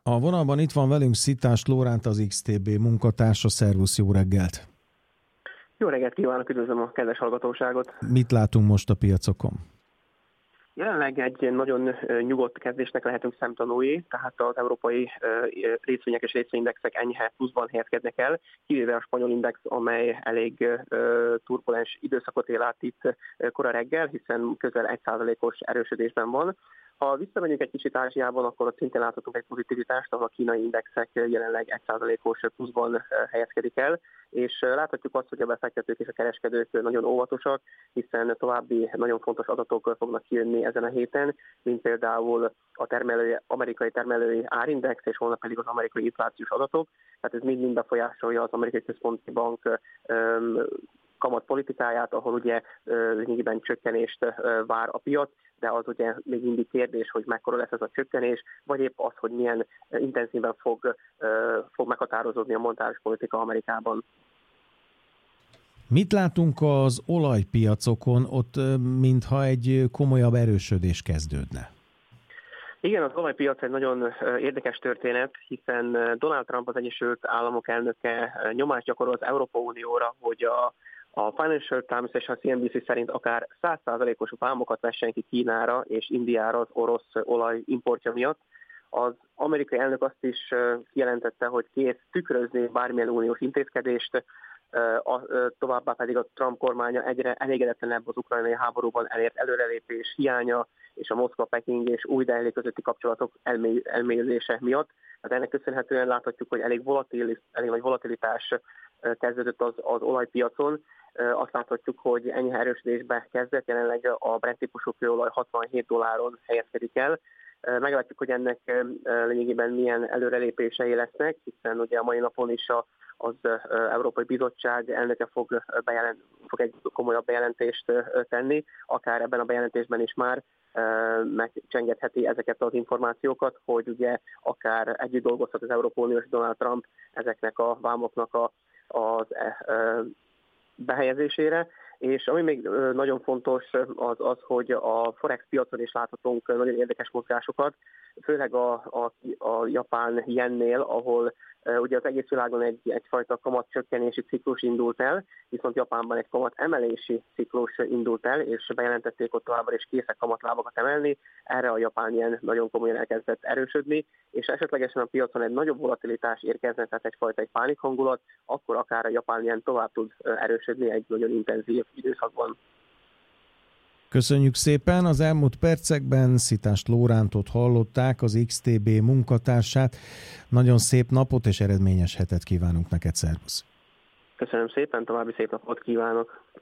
A vonalban itt van velünk Szitás Lóránt, az XTB munkatársa. Szervusz, jó reggelt! Jó reggelt kívánok, üdvözlöm a kedves hallgatóságot! Mit látunk most a piacokon? Jelenleg egy nagyon nyugodt kezdésnek lehetünk szemtanúi, tehát az európai részvények és részvényindexek enyhe pluszban helyezkednek el, kivéve a spanyol index, amely elég turbulens időszakot él át itt kora reggel, hiszen közel 1%-os erősödésben van. Ha visszamegyünk egy kicsit Ázsiában, akkor ott szintén láthatunk egy pozitivitást, ahol a kínai indexek jelenleg 1%-os pluszban helyezkedik el, és láthatjuk azt, hogy a befektetők és a kereskedők nagyon óvatosak, hiszen további nagyon fontos adatok fognak kijönni ezen a héten, mint például a amerikai termelői árindex, és holnap pedig az amerikai inflációs adatok. Tehát ez mind befolyásolja az amerikai központi bank kamatpolitikáját, ahol ugye lényegében csökkenést vár a piac, de az ugye még mindig kérdés, hogy mekkora lesz ez a csökkenés, vagy épp az, hogy milyen intenzíven fog meghatározódni a monetáris politika Amerikában. Mit látunk az olajpiacokon? Ott mintha egy komolyabb erősödés kezdődne. Igen, az olajpiac egy nagyon érdekes történet, hiszen Donald Trump, az Egyesült Államok elnöke nyomást gyakorol az Európai Unióra, hogy a Financial Times és a CNBC szerint akár 100%-os vámokat vessen ki Kínára és Indiára az orosz olaj importja miatt. Az amerikai elnök azt is kijelentette, hogy kész tükrözni bármilyen uniós intézkedést, továbbá pedig a Trump kormánya egyre elégedetlenebb az ukrajnai háborúban elért előrelépés hiánya és a Moszkva-Peking és új Delhi közötti kapcsolatok elmélyülése miatt. Hát ennek köszönhetően láthatjuk, hogy elég nagy volatilitás kezdődött az olajpiacon. Azt láthatjuk, hogy enyhe erősödésbe kezdett, jelenleg a Brent típusú kőolaj $67 helyezkedik el. Meglátjuk, hogy ennek lényegében milyen előrelépései lesznek, hiszen ugye a mai napon is az Európai Bizottság elnöke fog egy komolyabb bejelentést tenni, akár ebben a bejelentésben is már megcsengetheti ezeket az információkat, hogy ugye akár együtt dolgozhat az Európai Unió és Donald Trump ezeknek a vámoknak az behelyezésére. És ami még nagyon fontos, az, hogy a Forex piacon is láthatunk nagyon érdekes mozgásokat, főleg a japán jennél, ahol ugye az egész világon egyfajta kamatcsökkenési ciklus indult el, viszont Japánban egy kamat emelési ciklus indult el, és bejelentették ott továbbra is készek kamatlábakat emelni, erre a japán jen nagyon komolyan elkezdett erősödni, és esetlegesen a piacon egy nagyobb volatilitás érkezne, tehát egy pánik hangulat, akkor akár a japán jen tovább tud erősödni egy nagyon intenzív időszakban. Köszönjük szépen! Az elmúlt percekben Szitás Lórántot hallották, az XTB munkatársát. Nagyon szép napot és eredményes hetet kívánunk neked, szervusz! Köszönöm szépen, további szép napot kívánok!